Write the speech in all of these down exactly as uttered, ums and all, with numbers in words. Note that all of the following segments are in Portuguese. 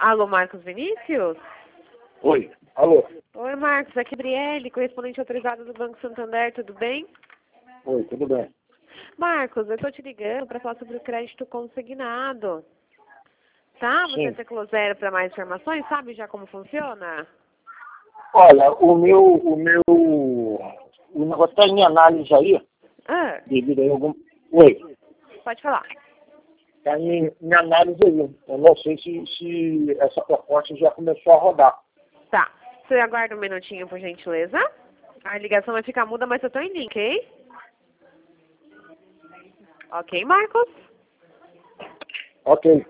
Alô, Marcos Vinícius? Oi, alô. Oi, Marcos, aqui é Brielle, correspondente autorizado do Banco Santander, tudo bem? Oi, tudo bem? Marcos, eu tô te ligando para falar sobre o crédito consignado. Tá? Você Sim. teclou zero para mais informações? Sabe já como funciona? Olha, o meu, o meu, o negócio tá em análise aí, Ah, devido a algum... Oi, pode falar. tá em, em análise aí. Eu não sei se, se essa proposta já começou a rodar. Tá. Você aguarda um minutinho, por gentileza. A ligação vai ficar muda, mas eu tô em link, ok? Ok, Marcos? Ok.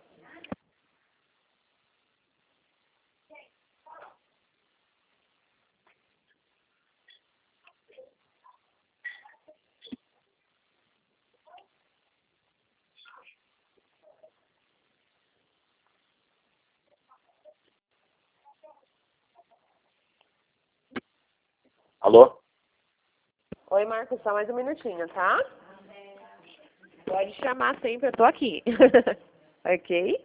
Alô? Oi, Marcos, só mais um minutinho, tá? Pode chamar sempre, eu tô aqui. Ok?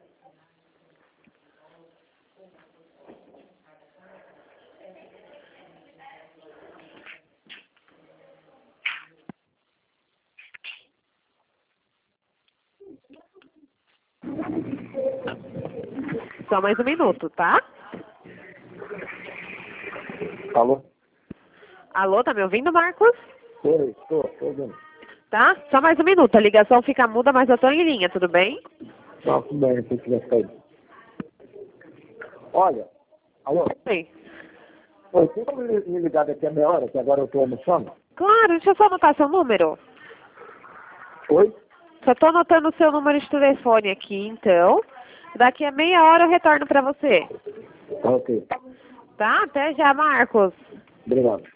Só mais um minuto, tá? Alô? Alô, tá me ouvindo, Marcos? Oi, estou, estou ouvindo. Tá? Só mais um minuto. A ligação fica muda, mas eu tô em linha, tudo bem? Não, tudo bem, se tiver saído. Olha, alô? Sim. Oi, tem como me me ligar daqui a meia hora, que agora eu estou almoçando? Claro, deixa eu só anotar seu número. Oi? Só tô anotando o seu número de telefone aqui, então. Daqui a meia hora eu retorno pra você. Ok, Tá? Até já, Marcos. obrigado.